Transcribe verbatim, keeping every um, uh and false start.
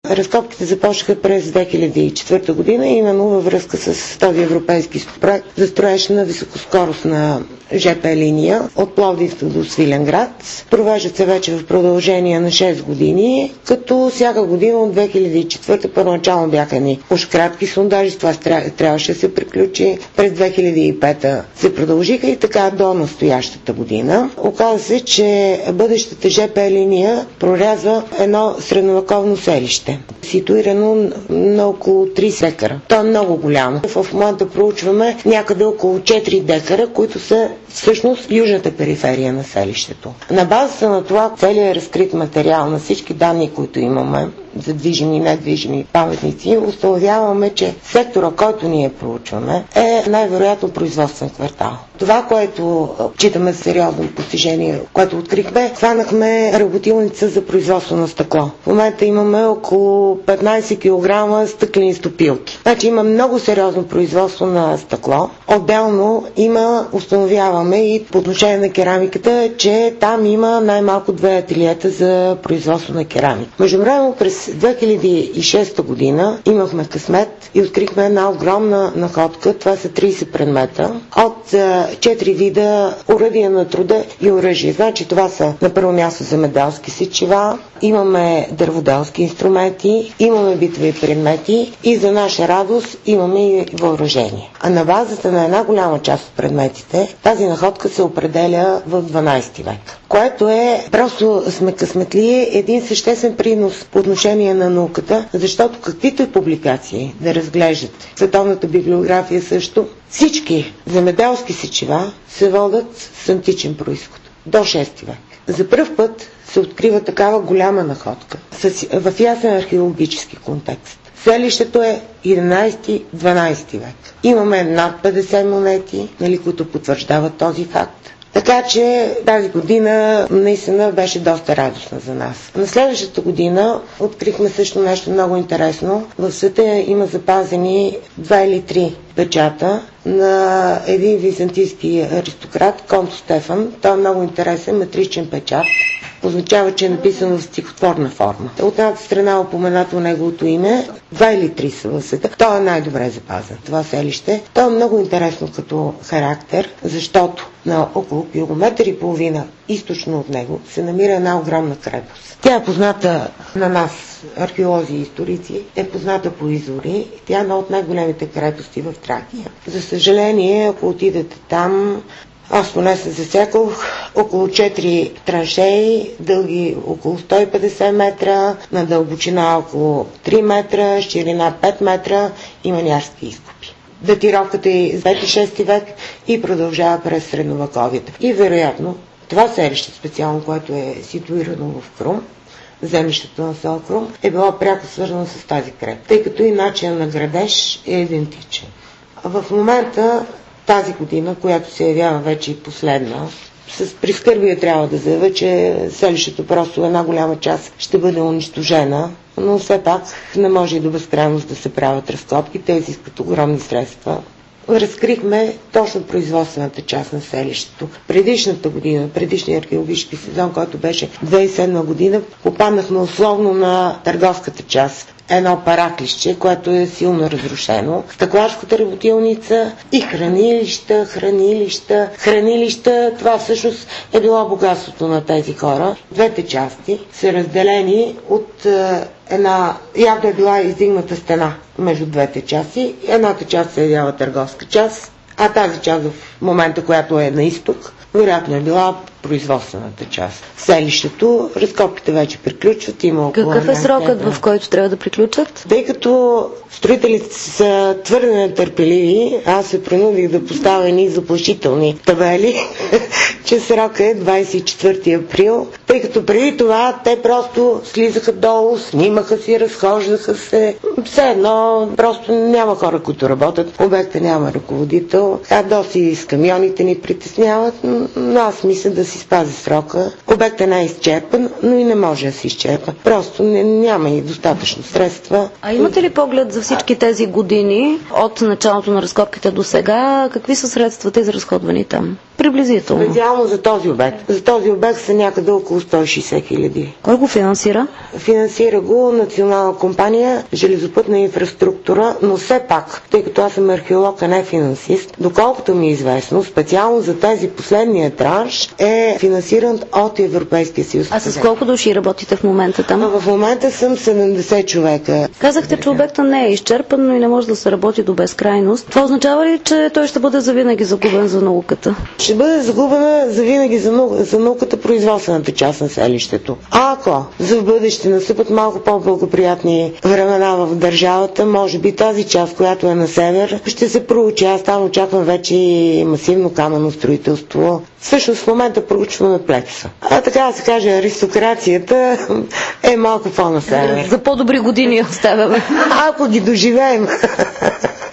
Разкопките започнаха през две хиляди и четвърта година, именно във връзка с този европейски проект за строеж на високоскоростна ЖП линия от Пловдив до Свиленград. Провеждат се вече в продължение на шест години, като всяка година от две хиляди и четвърта първоначално бяха ни уж кратки сондажи, това трябваше да се приключи. През две хиляди и пета се продължиха и така до настоящата година. Оказа се, че бъдещата ЖП линия прорязва едно средновековно селище, ситуирано на около трийсет декара. То е много голямо. В момента проучваме някъде около четири декара, които са всъщност южната периферия на селището. На базата на това целият разкрит материал на всички данни, които имаме за движими и недвижими паметници, установяваме, че сектора, който ние проучваме, е най-вероятно производствен квартал. Това, което читаме сериозно постижение, което открихме, хванахме работилница за производство на стъкло. В момента имаме около петнайсет килограма стъклени стопилки. Значи има много сериозно производство на стъкло. Отделно има, установяваме и по отношение на керамиката, че там има най-малко две ателиета за производство на керамика. Междувременно през две хиляди и шеста година имахме късмет и открихме една огромна находка. Това са трийсет предмета от четири вида оръдия на труда и оръжие. Значи това са на първо място земеделски сечива, имаме дърводелски инструменти, имаме битови предмети и за наша радост имаме и въоръжение. А на базата на една голяма част от предметите тази находка се определя в дванайсети век, което е, просто сме късметли, един съществен принос по отношение на науката, защото каквито и публикации да разглеждате, световната библиография също, всички земеделски сечива се водят с античен произход до шести век. За пръв път се открива такава голяма находка в ясен археологически контекст. Селището е единайсети-дванайсети век. Имаме над петдесет монети, нали, които потвърждават този факт. Така че тази година наистина беше доста радостна за нас. На следващата година открихме също нещо много интересно. В света има запазени два или три печата на един византийски аристократ, Конт Стефан. Той е много интересен метричен печат. Означава, че е написано в стихотворна форма. От едната страна е упоменато неговото име, два или три са в света. Той е най-добре запазен. Това селище. То е много интересно като характер, защото на около километър и половина източно от него се намира една огромна крепост. Тя е позната на нас, археолози и историци, е позната по извори. Тя е една от най-големите крепости в Тракия. За съжаление, ако отидете там, аз поне се засекох около четири траншеи, дълги около сто и петдесет метра, на дълбочина около три метра, ширина пет метра и маняшски изкопи. Датировката е из пети-шести век и продължава през средновековието. И вероятно това селище специално, което е ситуирано в Крум, землището на село Крум, е било пряко свързано с тази креп, тъй като и начин на градеж е идентичен. В момента тази година, която се явява вече и последна, с прискърбие трябва да заявя, че селището просто една голяма част ще бъде унищожена, но все пак не може и до безкрайност да се правят разкопки, те изискват огромни средства. Разкрихме точно производствената част на селището. Предишната година, предишния археологически сезон, който беше две хиляди и седма година, попаднахме условно на търговската част. Едно параклище, което е силно разрушено, стъкларската работилница и хранилища, хранилища, хранилища. Това всъщност е било богатството на тези хора. Двете части са разделени от е, една, явно е била издигната стена между двете части. Едната част се явява търговска част, а тази част в момента, която е на изток, вероятно е била производствената част. Селището, разкопките вече приключват. Има около Какъв е срокът, в който трябва да приключат? Тъй като строителите са твърде нетърпеливи, аз се принудих да поставя едни заплашителни табели, че срокът е двадесет и четвърти април, тъй като преди това те просто слизаха долу, снимаха си, разхождаха се. Все едно, просто няма хора, които работят. Обекта няма ръководител. А доста и с камионите ни притесняват, но аз мисля да си спази срока. Обектът не е изчерпан, но и не може да се изчерпа. Просто не, няма и достатъчно средства. А имате ли поглед за всички тези години, от началото на разкопките до сега, какви са средствата изразходвани там? Приблизително. Специално за този обект. За този обект са някъде около сто и шейсет хиляди. Кой го финансира? Финансира го национална компания Железопътна инфраструктура, но все пак, тъй като аз съм археолог, а не финансист, доколкото ми е известно, специално за тези последния транш е финансиран от Европейския съюз. А с колко души работите в момента там? В момента съм седемдесет човека. Казахте, че обектът не е изчерпан, но и не може да се работи до безкрайност. Това означава ли, че той ще бъде завинаги загубен за науката? Ще бъде загубена завинаги за, нау... за науката производствената част на селището. А ако за в бъдеще настъпат малко по-благоприятни времена в държавата, може би тази част, която е на север, ще се проучи. Аз там очаквам вече и масивно каменно строителство. Всъщност в момента проучваме Плетеса. А така да се каже, аристокрацията е малко по-на север. За по-добри години оставяме. Ако ги доживеем.